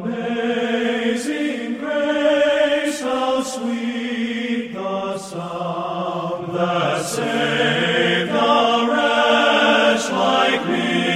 Amazing grace, how sweet the sound that saved a wretch like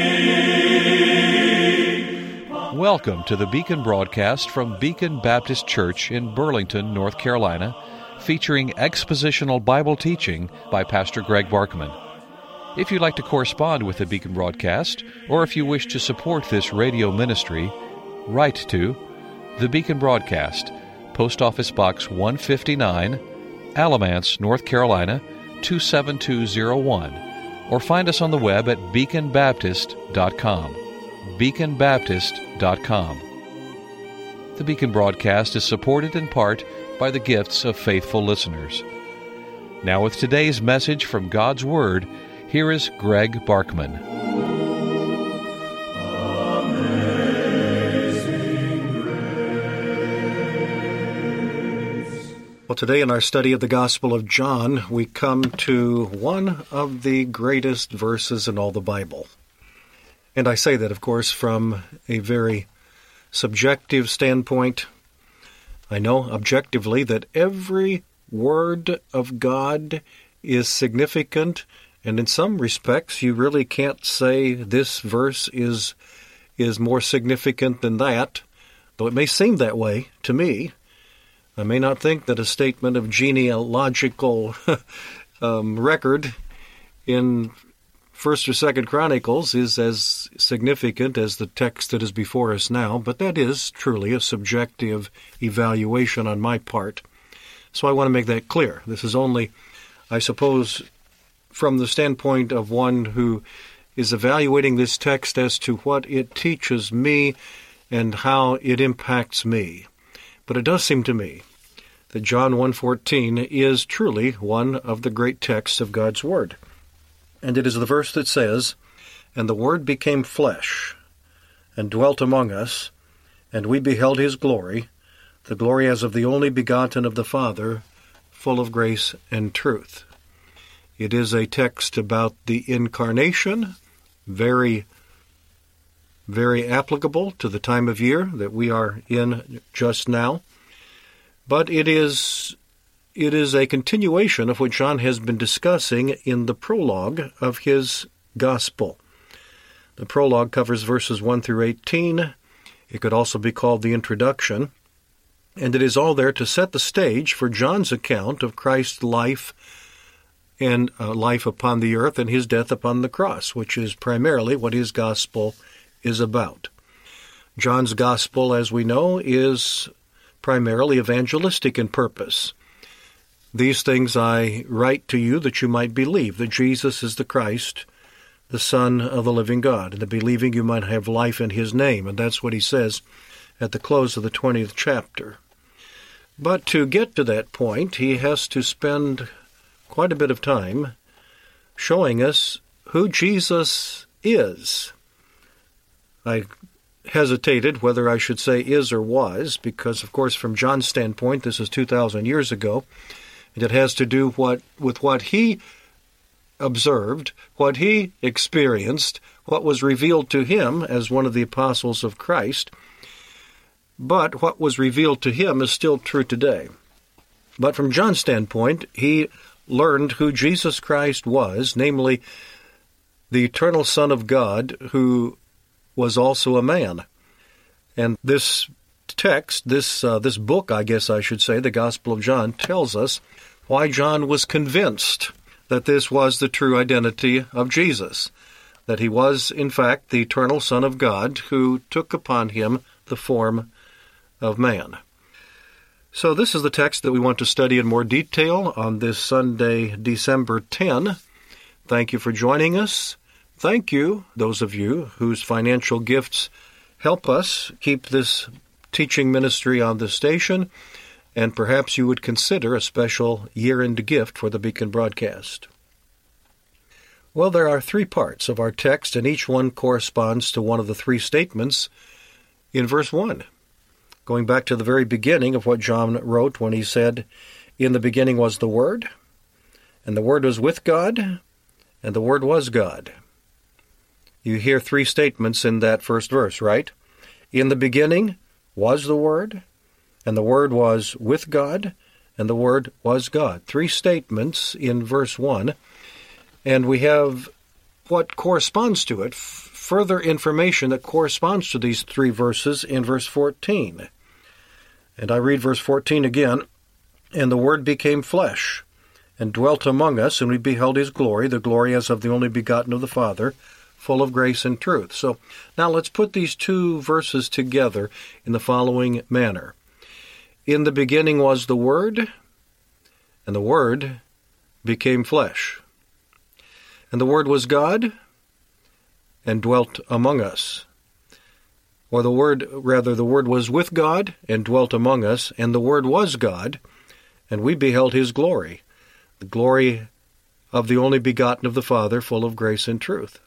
me. Welcome to the Beacon broadcast from Beacon Baptist Church in Burlington, North Carolina, featuring expositional Bible teaching by Pastor Greg Barkman. If you'd like to correspond with the Beacon broadcast, or if you wish to support this radio ministry, write to the Beacon Broadcast, Post Office Box 159, Alamance, North Carolina 27201, or find us on the web at beaconbaptist.com. beaconbaptist.com. The Beacon broadcast is supported in part by the gifts of faithful listeners. Now with today's message from God's Word, here is Greg Barkman. Well, today in our study of the Gospel of John, we come to one of the greatest verses in all the Bible. And I say that, of course, from a very subjective standpoint. I know objectively that every word of God is significant, and in some respects you really can't say this verse is more significant than that, though it may seem that way to me. I may not think that a statement of genealogical record in 1st or 2nd Chronicles is as significant as the text that is before us now, but that is truly a subjective evaluation on my part. So I want to make that clear. This is only, I suppose, from the standpoint of one who is evaluating this text as to what it teaches me and how it impacts me. But it does seem to me that John 1:14 is truly one of the great texts of God's Word. And it is the verse that says, "And the Word became flesh, and dwelt among us, and we beheld His glory, the glory as of the only begotten of the Father, full of grace and truth." It is a text about the incarnation, very, very applicable to the time of year that we are in just now. But it is a continuation of what John has been discussing in the prologue of his gospel. The prologue covers verses 1 through 18. It could also be called the introduction. And it is all there to set the stage for John's account of Christ's life and life upon the earth and his death upon the cross, which is primarily what his gospel is about. John's gospel, as we know, is primarily evangelistic in purpose. "These things I write to you that you might believe that Jesus is the Christ, the Son of the living God, and that believing you might have life in his name." And that's what he says at the close of the 20th chapter. But to get to that point, he has to spend quite a bit of time showing us who Jesus is. I hesitated whether I should say is or was, because, of course, from John's standpoint, this is 2,000 years ago, and it has to do with what he observed, what he experienced, what was revealed to him as one of the apostles of Christ. But what was revealed to him is still true today. But from John's standpoint, he learned who Jesus Christ was, namely the eternal Son of God, who was also a man. And this text, this book, I guess I should say, the Gospel of John, tells us why John was convinced that this was the true identity of Jesus, that he was, in fact, the eternal Son of God who took upon him the form of man. So this is the text that we want to study in more detail on this Sunday, December 10. Thank you for joining us. Thank you, those of you whose financial gifts help us keep this teaching ministry on the station, and perhaps you would consider a special year-end gift for the Beacon broadcast. Well, there are 3 parts of our text, and each one corresponds to one of the 3 statements in verse 1. Going back to the very beginning of what John wrote when he said, "In the beginning was the Word, and the Word was with God, and the Word was God." You hear 3 statements in that first verse, right? In the beginning was the Word, and the Word was with God, and the Word was God. 3 statements in verse 1, and we have what corresponds to it, further information that corresponds to these 3 verses in verse 14. And I read verse 14 again, "And the Word became flesh, and dwelt among us, and we beheld his glory, the glory as of the only begotten of the Father, full of grace and truth." So now let's put these 2 verses together in the following manner. In the beginning was the Word, and the Word became flesh. And the Word was God, and dwelt among us. Or the Word was with God, and dwelt among us, and the Word was God, and we beheld his glory, the glory of the only begotten of the Father, full of grace and truth.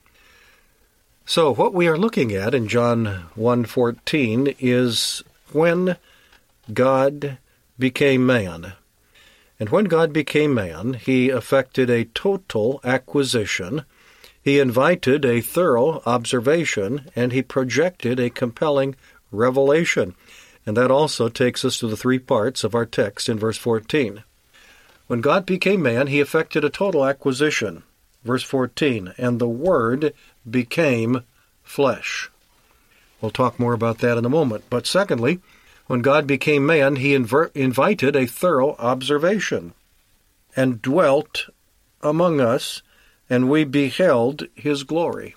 So what we are looking at in John 1:14 is when God became man. And when God became man, he effected a total acquisition, he invited a thorough observation, and he projected a compelling revelation. And that also takes us to the 3 parts of our text in verse 14. When God became man, he effected a total acquisition. Verse 14, "And the Word became flesh." We'll talk more about that in a moment. But secondly, when God became man, he invited a thorough observation, and dwelt among us, and we beheld his glory.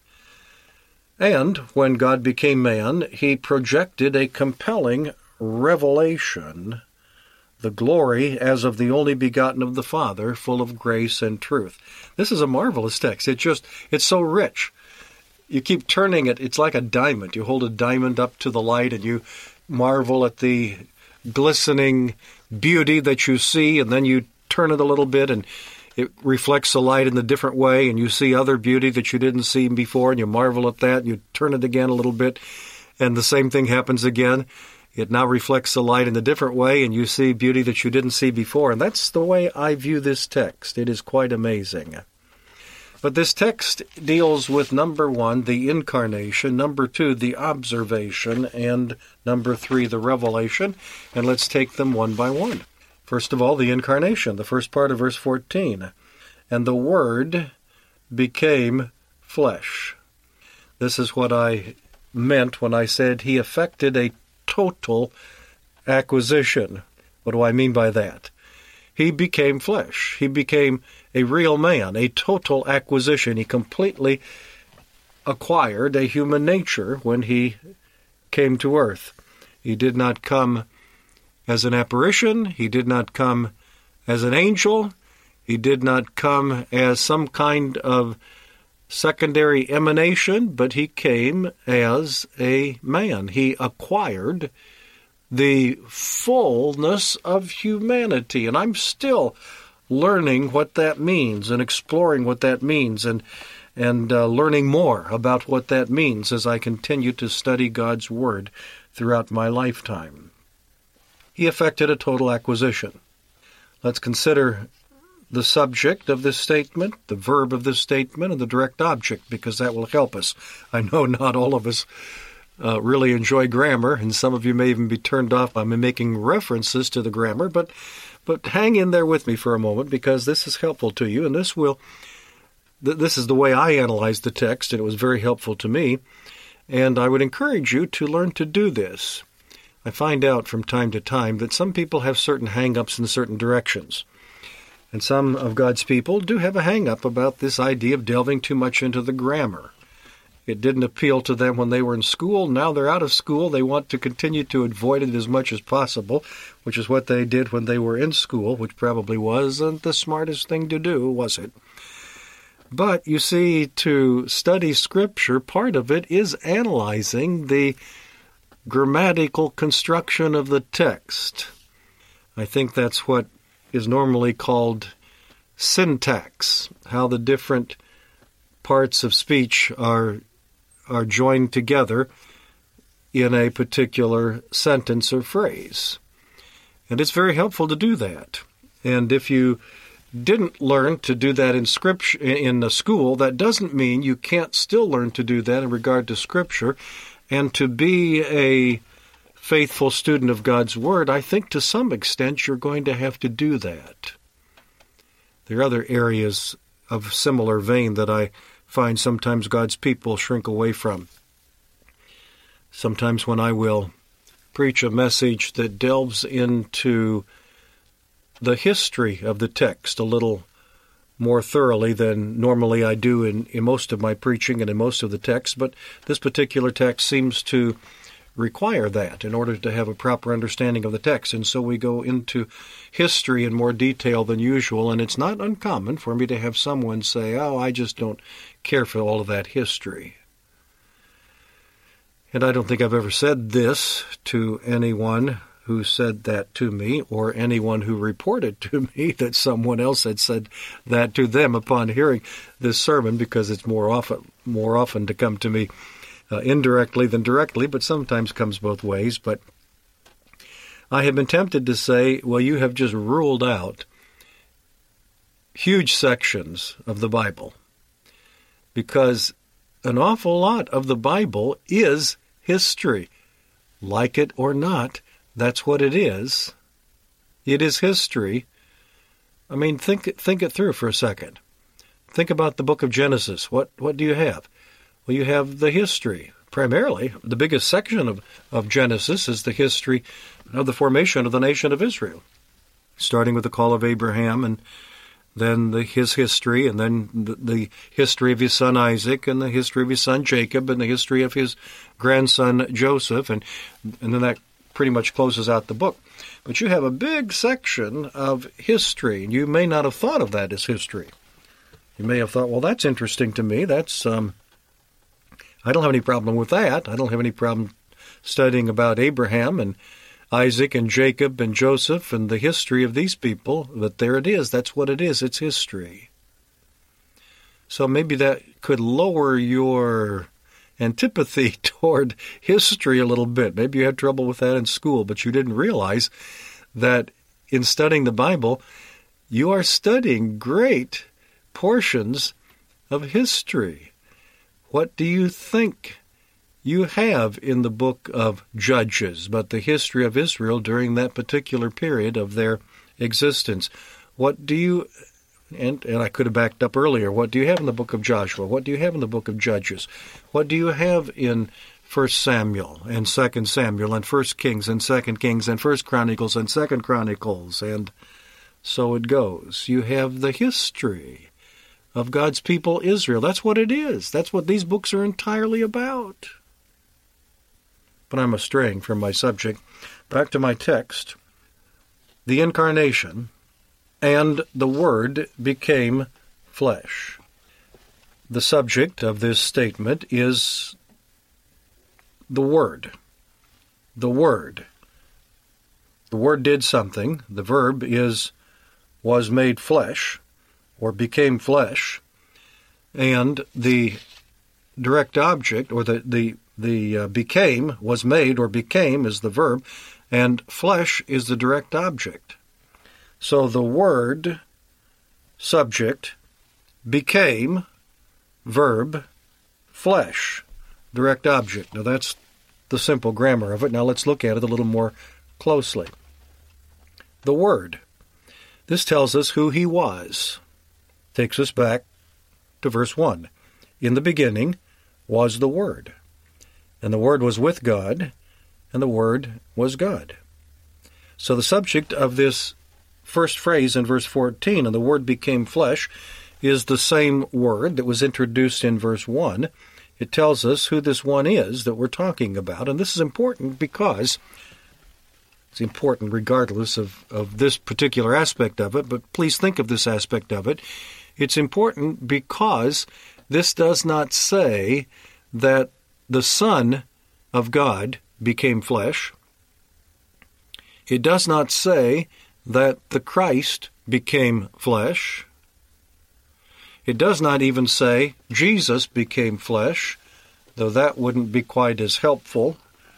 And when God became man, he projected a compelling revelation, the glory as of the only begotten of the Father, full of grace and truth. This is a marvelous text. It's so rich. You keep turning it. It's like a diamond. You hold a diamond up to the light, and you marvel at the glistening beauty that you see, and then you turn it a little bit, and it reflects the light in a different way, and you see other beauty that you didn't see before, and you marvel at that, and you turn it again a little bit, and the same thing happens again. It now reflects the light in a different way, and you see beauty that you didn't see before. And that's the way I view this text. It is quite amazing. But this text deals with, number 1, the incarnation, number 2, the observation, and number 3, the revelation. And let's take them one by one. First of all, the incarnation, the first part of verse 14. "And the Word became flesh." This is what I meant when I said he effected a total acquisition. What do I mean by that? He became flesh. He became a real man, a total acquisition. He completely acquired a human nature when he came to earth. He did not come as an apparition. He did not come as an angel. He did not come as some kind of secondary emanation, but he came as a man. He acquired the fullness of humanity. And I'm still learning what that means and exploring what that means and learning more about what that means as I continue to study God's Word throughout my lifetime. He effected a total acquisition. Let's consider the subject of this statement, the verb of this statement, and the direct object, because that will help us. I know not all of us really enjoy grammar, and some of you may even be turned off by me making references to the grammar, but hang in there with me for a moment, because this is helpful to you, and this is the way I analyze the text, and it was very helpful to me, and I would encourage you to learn to do this. I find out from time to time that some people have certain hang-ups in certain directions. And some of God's people do have a hang-up about this idea of delving too much into the grammar. It didn't appeal to them when they were in school. Now they're out of school. They want to continue to avoid it as much as possible, which is what they did when they were in school, which probably wasn't the smartest thing to do, was it? But, you see, to study Scripture, part of it is analyzing the grammatical construction of the text. I think that's what is normally called syntax, how the different parts of speech are joined together in a particular sentence or phrase. And it's very helpful to do that. And if you didn't learn to do that in Scripture in school, that doesn't mean you can't still learn to do that in regard to Scripture. And to be faithful student of God's Word, I think to some extent you're going to have to do that. There are other areas of similar vein that I find sometimes God's people shrink away from. Sometimes when I will preach a message that delves into the history of the text a little more thoroughly than normally I do in most of my preaching and in most of the text, but this particular text seems to require that in order to have a proper understanding of the text. And so we go into history in more detail than usual, and it's not uncommon for me to have someone say, "Oh, I just don't care for all of that history." And I don't think I've ever said this to anyone who said that to me, or anyone who reported to me that someone else had said that to them upon hearing this sermon, because it's more often to come to me indirectly than directly, but sometimes comes both ways. But I have been tempted to say, well, you have just ruled out huge sections of the Bible, because an awful lot of the Bible is history. Like it or not, that's what it is. It is history. I mean, think it through for a second. Think about the book of Genesis. What do you have? Well, you have the history. Primarily, the biggest section of Genesis is the history of the formation of the nation of Israel, starting with the call of Abraham, and then his history, and then the history of his son Isaac, and the history of his son Jacob, and the history of his grandson Joseph, and then that pretty much closes out the book. But you have a big section of history, and you may not have thought of that as history. You may have thought, well, that's interesting to me. That's I don't have any problem with that. I don't have any problem studying about Abraham and Isaac and Jacob and Joseph and the history of these people. But there it is. That's what it is. It's history. So maybe that could lower your antipathy toward history a little bit. Maybe you had trouble with that in school, but you didn't realize that in studying the Bible, you are studying great portions of history. What do you think you have in the book of Judges but the history of Israel during that particular period of their existence? What do you, and I could have backed up earlier, what do you have in the book of Joshua? What do you have in the book of Judges? What do you have in 1 Samuel and 2 Samuel and 1 Kings and 2 Kings and 1 Chronicles and 2 Chronicles? And so it goes. You have the history of God's people, Israel. That's what it is. That's what these books are entirely about. But I'm straying from my subject. Back to my text. The incarnation, and the Word became flesh. The subject of this statement is the Word. The Word. The Word did something. The verb is was made flesh, or became flesh, and the direct object, or the became, was made, or became is the verb, and flesh is the direct object. So the Word, subject, became, verb, flesh, direct object. Now that's the simple grammar of it. Now let's look at it a little more closely. The Word. This tells us who He was. Takes us back to verse 1. In the beginning was the Word, and the Word was with God, and the Word was God. So the subject of this first phrase in verse 14, and the Word became flesh, is the same word that was introduced in verse 1. It tells us who this one is that we're talking about, and this is important because it's important regardless of this particular aspect of it, but please think of this aspect of it. It's important because this does not say that the Son of God became flesh. It does not say that the Christ became flesh. It does not even say Jesus became flesh, though that wouldn't be quite as helpful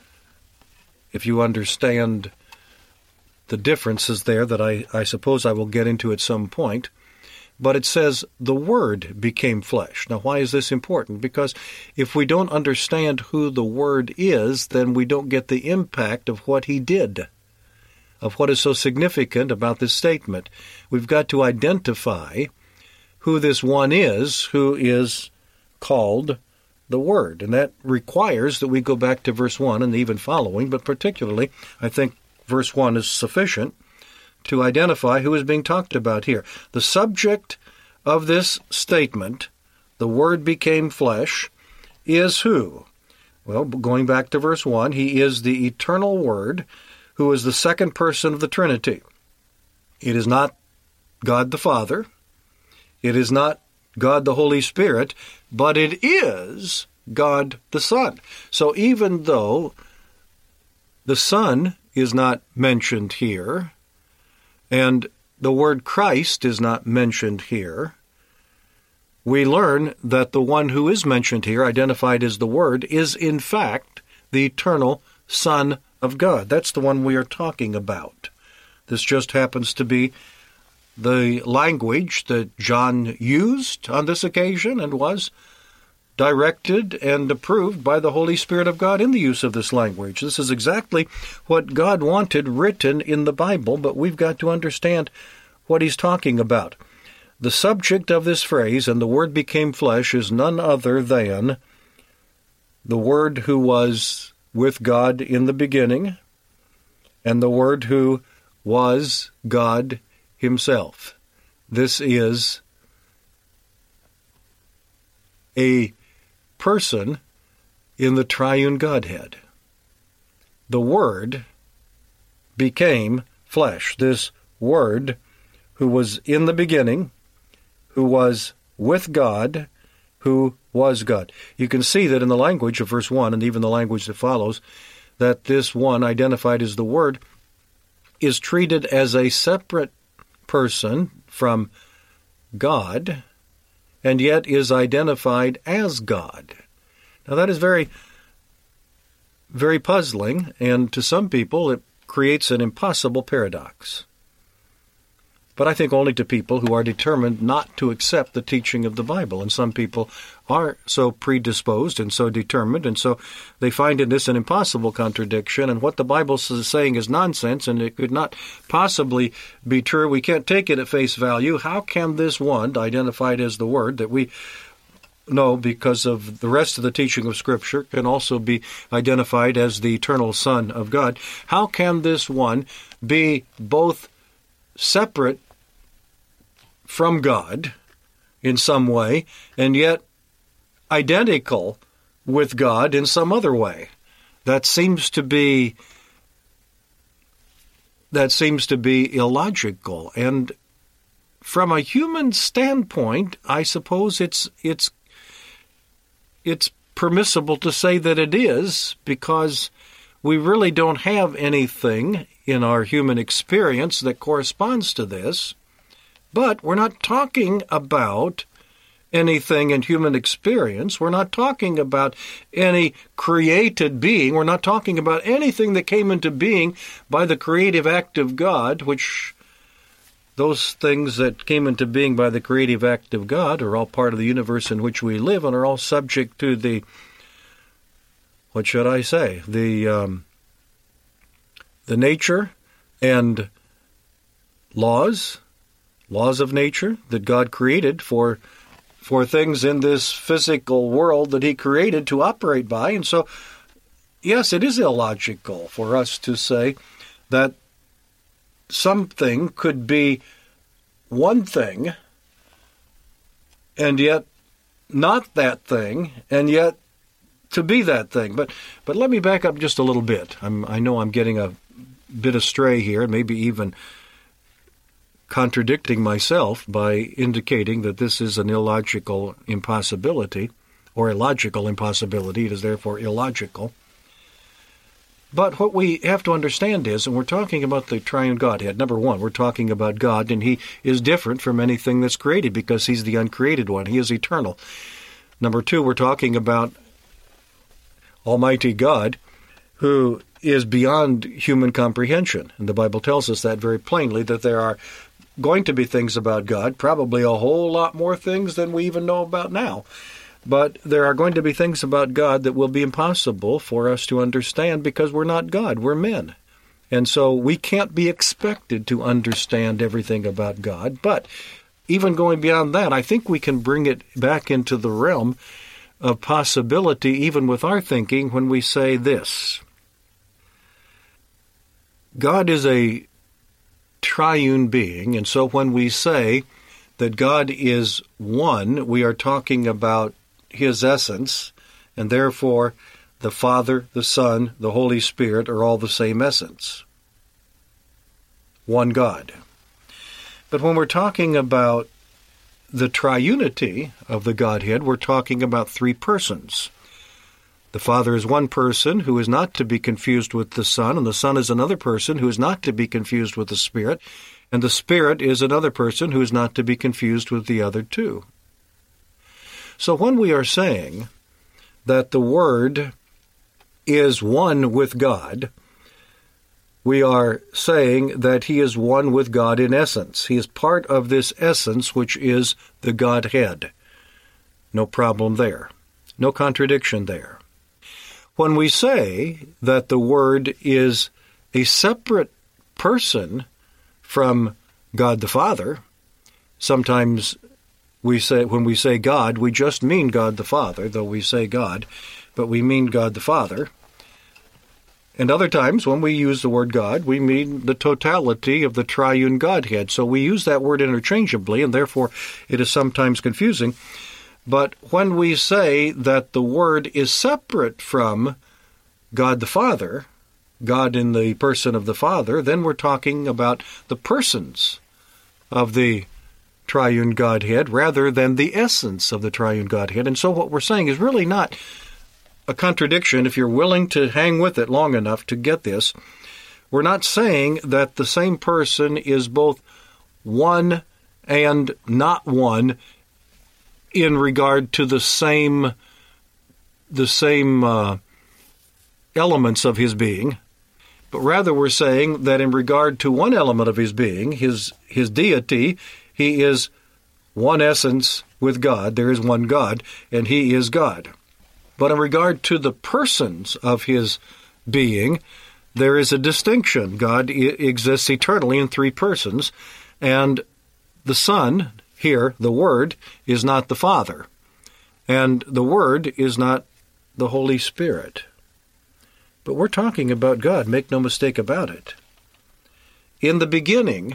if you understand the differences there that I suppose I will get into at some point. but it says the Word became flesh. Now, why is this important? Because if we don't understand who the Word is, then we don't get the impact of what he did, of what is so significant about this statement. We've got to identify who this one is who is called the Word. And that requires that we go back to verse 1 and even following, but particularly, I think verse 1 is sufficient to identify who is being talked about here. The subject of this statement, the Word became flesh, is who? Well, going back to verse 1, he is the eternal Word, who is the second person of the Trinity. It is not God the Father. It is not God the Holy Spirit, but it is God the Son. So even though the Son is not mentioned here, and the word Christ is not mentioned here, we learn that the one who is mentioned here, identified as the Word, is in fact the eternal Son of God. That's the one we are talking about. This just happens to be the language that John used on this occasion and was directed and approved by the Holy Spirit of God in the use of this language. This is exactly what God wanted written in the Bible, but we've got to understand what he's talking about. The subject of this phrase, and the Word became flesh, is none other than the Word who was with God in the beginning, and the Word who was God himself. This is a person in the triune Godhead. The Word became flesh. This Word who was in the beginning, who was with God, who was God. You can see that in the language of verse 1 and even the language that follows, that this one identified as the Word is treated as a separate person from God, and yet is identified as God. Now that is very, very puzzling, and to some people it creates an impossible paradox. But I think only to people who are determined not to accept the teaching of the Bible. And some people are so predisposed and so determined, and so they find in this an impossible contradiction, and what the Bible is saying is nonsense, and it could not possibly be true. We can't take it at face value. How can this one, identified as the Word, that we know because of the rest of the teaching of Scripture, can also be identified as the eternal Son of God, how can this one be both separate from God in some way, and yet identical with God in some other way? That seems to be illogical. And from a human standpoint, I suppose it's permissible to say that it is, because we really don't have anything in our human experience that corresponds to this. But we're not talking about anything in human experience. We're not talking about any created being. We're not talking about anything that came into being by the creative act of God, which those things that came into being by the creative act of God are all part of the universe in which we live and are all subject to the, what should I say, the nature and laws of nature that God created for things in this physical world that he created to operate by. And so, yes, it is illogical for us to say that something could be one thing and yet not that thing, and yet to be that thing. But let me back up just a little bit. I know I'm getting a bit astray here, maybe even contradicting myself by indicating that this is an illogical impossibility, or illogical impossibility. It is therefore illogical. But what we have to understand is, and we're talking about the triune Godhead, number one, we're talking about God, and he is different from anything that's created because he's the uncreated one. He is eternal. Number two, we're talking about Almighty God, who is beyond human comprehension. And the Bible tells us that very plainly, that there are going to be things about God, probably a whole lot more things than we even know about now. But there are going to be things about God that will be impossible for us to understand because we're not God, we're men. And so we can't be expected to understand everything about God. But even going beyond that, I think we can bring it back into the realm of possibility, even with our thinking, when we say this. God is a triune being, and so when we say that God is one, we are talking about His essence, and therefore the Father, the Son, the Holy Spirit are all the same essence. One God. But when we're talking about the triunity of the Godhead, we're talking about three persons. The Father is one person who is not to be confused with the Son, and the Son is another person who is not to be confused with the Spirit, and the Spirit is another person who is not to be confused with the other two. So when we are saying that the Word is one with God, we are saying that He is one with God in essence. He is part of this essence, which is the Godhead. No problem there. No contradiction there. When we say that the Word is a separate person from God the Father, sometimes we say, when we say God, we just mean God the Father, though we say God, but we mean God the Father. And other times, when we use the word God, we mean the totality of the triune Godhead. So we use that word interchangeably, and therefore it is sometimes confusing. But when we say that the Word is separate from God the Father, God in the person of the Father, then we're talking about the persons of the triune Godhead rather than the essence of the triune Godhead. And so what we're saying is really not a contradiction if you're willing to hang with it long enough to get this. We're not saying that the same person is both one and not one in regard to the same elements of his being, but rather we're saying that in regard to one element of his being, his deity, he is one essence with God. There is one God, and he is God. But in regard to the persons of his being, there is a distinction. God exists eternally in three persons, and the Son, here, the Word, is not the Father, and the Word is not the Holy Spirit. But we're talking about God, make no mistake about it. In the beginning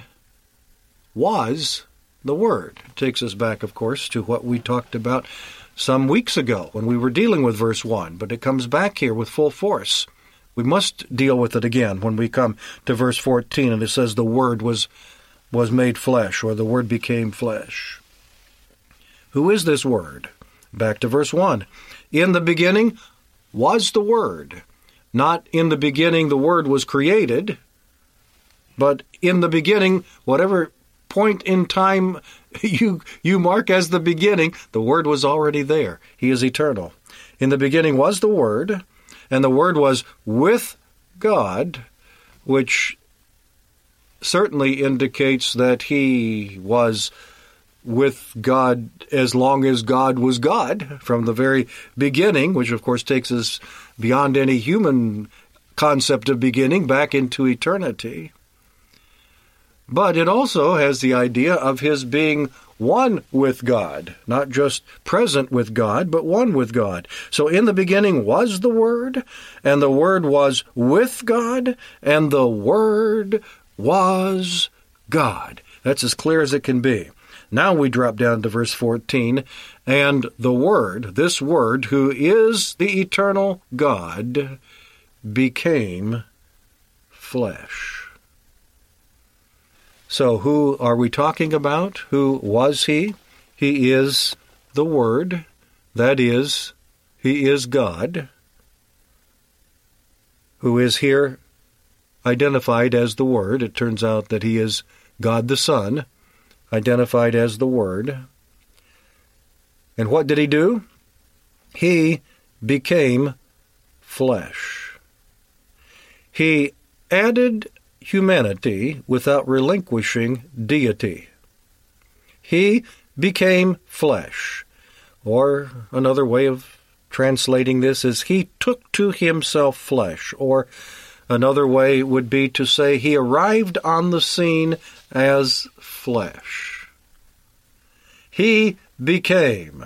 was the Word. It takes us back, of course, to what we talked about some weeks ago when we were dealing with verse 1, but it comes back here with full force. We must deal with it again when we come to verse 14, and it says the Word was made flesh, or the Word became flesh. Who is this Word? Back to verse 1. In the beginning was the Word. Not in the beginning the Word was created, but in the beginning, whatever point in time you mark as the beginning, the Word was already there. He is eternal. In the beginning was the Word, and the Word was with God, which certainly indicates that he was with God as long as God was God from the very beginning, which of course takes us beyond any human concept of beginning back into eternity. But it also has the idea of his being one with God, not just present with God, but one with God. So in the beginning was the Word, and the Word was with God, and the Word was God. That's as clear as it can be. Now we drop down to verse 14, and the Word, this Word, who is the eternal God, became flesh. So who are we talking about? Who was he? He is the Word. That is, he is God, who is here identified as the Word. It turns out that he is God the Son, identified as the Word. And what did he do? He became flesh. He added humanity without relinquishing deity. He became flesh. Or another way of translating this is he took to himself flesh. Or another way would be to say he arrived on the scene as flesh. He became.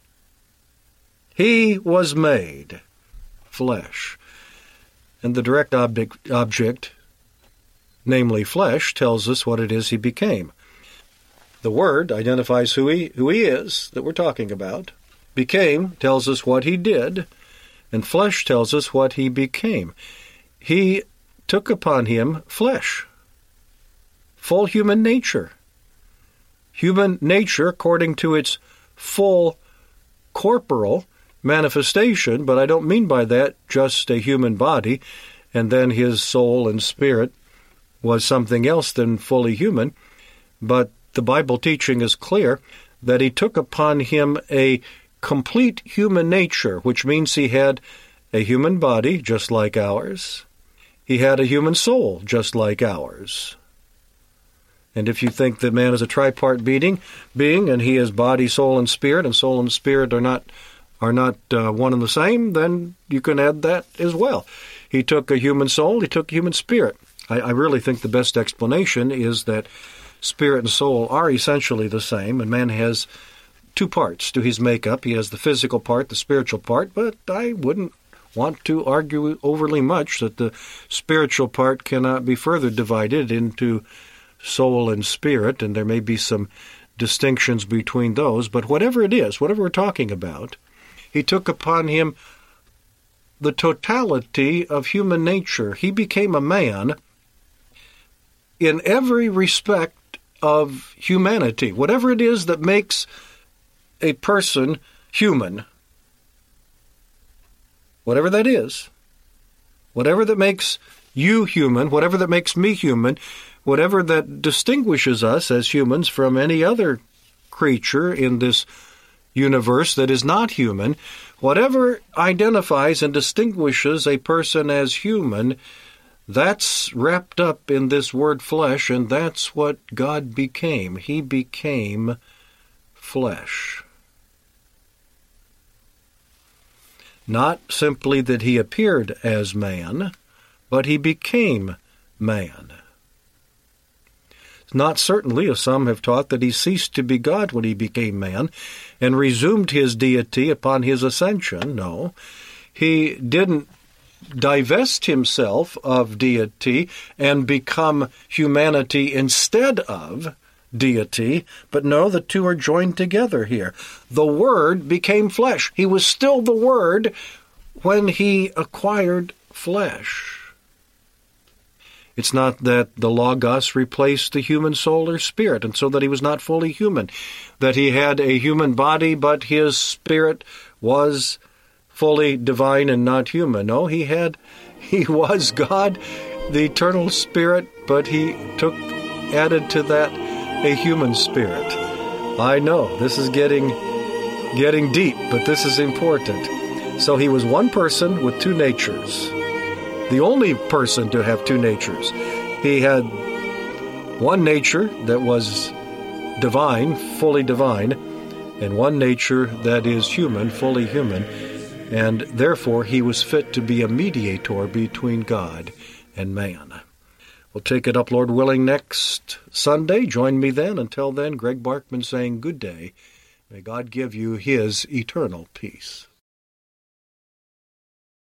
He was made flesh. And the direct object, namely flesh, tells us what it is he became. The Word identifies who he is that we're talking about. Became tells us what he did, and flesh tells us what he became. He took upon him flesh, full human nature. Human nature according to its full corporal manifestation, but I don't mean by that just a human body, and then his soul and spirit was something else than fully human, but the Bible teaching is clear that he took upon him a complete human nature, which means he had a human body just like ours. He had a human soul just like ours. And if you think that man is a tripart being, and he is body, soul, and spirit are not one and the same, then you can add that as well. He took a human soul, he took a human spirit. I really think the best explanation is that spirit and soul are essentially the same, and man has two parts to his makeup. He has the physical part, the spiritual part, but I wouldn't want to argue overly much that the spiritual part cannot be further divided into soul and spirit, and there may be some distinctions between those, but whatever it is, whatever we're talking about, he took upon him the totality of human nature. He became a man in every respect of humanity. Whatever it is that makes a person human, whatever that is, whatever that makes you human, whatever that makes me human, whatever that distinguishes us as humans from any other creature in this universe that is not human, whatever identifies and distinguishes a person as human, that's wrapped up in this word flesh, and that's what God became. He became flesh. Not simply that he appeared as man, but he became man. Not certainly, as some have taught, that he ceased to be God when he became man and resumed his deity upon his ascension. No, he didn't divest himself of deity and become humanity instead of deity, but no, the two are joined together here. The Word became flesh. He was still the Word when he acquired flesh. It's not that the Logos replaced the human soul or spirit, and so that he was not fully human, that he had a human body, but his spirit was fully divine and not human. No, he was God, the eternal spirit, but he added to that a human spirit. I know, this is getting deep, but this is important. So he was one person with two natures. The only person to have two natures. He had one nature that was divine, fully divine, and one nature that is human, fully human, and therefore he was fit to be a mediator between God and man. We'll take it up, Lord willing, next Sunday. Join me then. Until then, Greg Barkman saying good day. May God give you his eternal peace.